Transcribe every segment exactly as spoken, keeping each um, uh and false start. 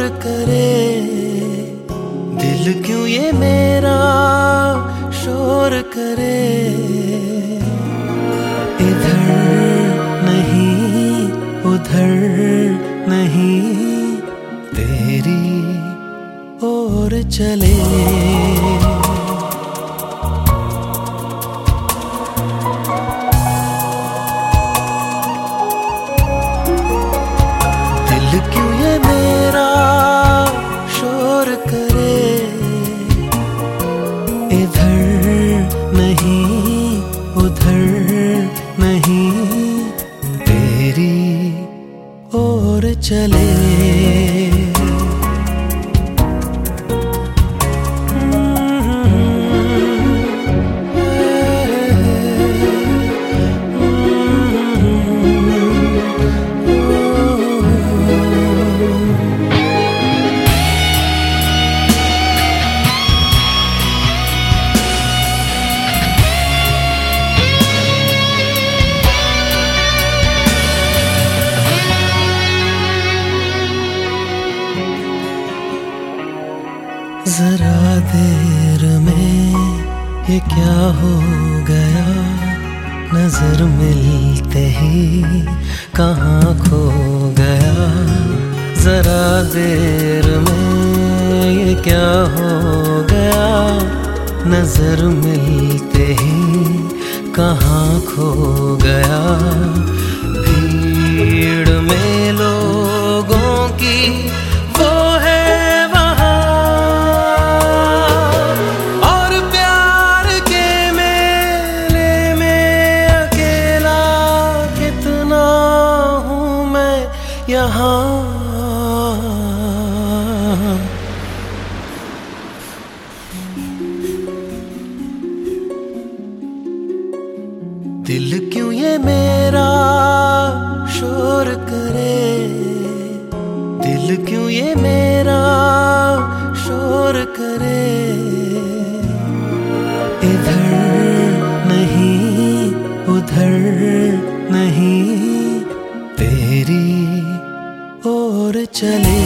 करे, दिल क्यों ये मेरा शोर करे। इधर नहीं उधर नहीं, तेरी ओर चले। क्यों ये मेरा शोर करे, इधर नहीं उधर नहीं, तेरी ओर चले। जरा देर में ये क्या हो गया, नजर मिलते ही कहाँ खो गया। जरा देर में ये क्या हो गया, नजर मिलते ही कहाँ खो गया। भीड़ में लोगों की वो है यहाँ। दिल क्यों ये मेरा शोर करे, दिल क्यों ये मेरा शोर करे। इधर नहीं उधर नहीं, तेरी ओर चले।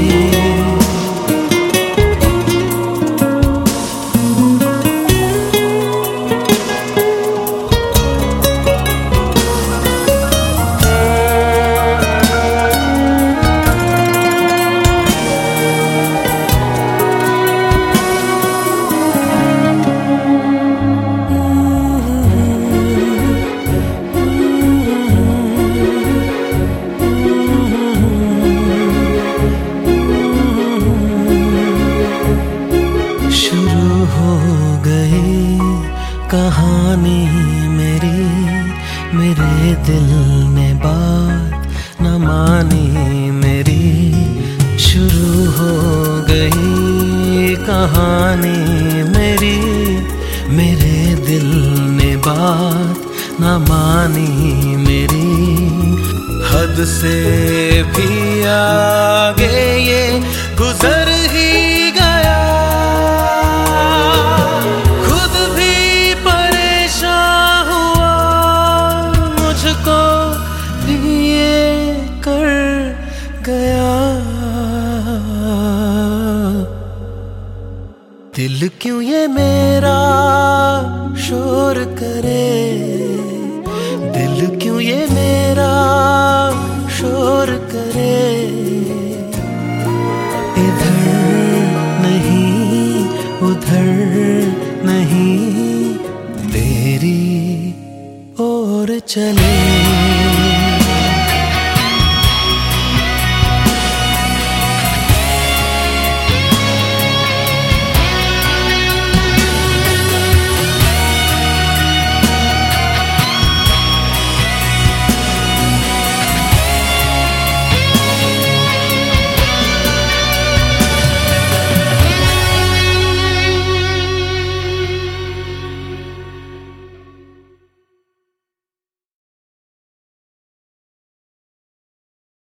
कहानी मेरी, मेरे दिल ने बात न मानी मेरी। शुरू हो गई कहानी मेरी, मेरे दिल ने बात न मानी मेरी। हद से भी आगे ये गुजर ही गया, दिल क्यों ये मेरा शोर करे, दिल क्यों ये मेरा शोर करे। इधर नहीं उधर नहीं, तेरी ओर चले।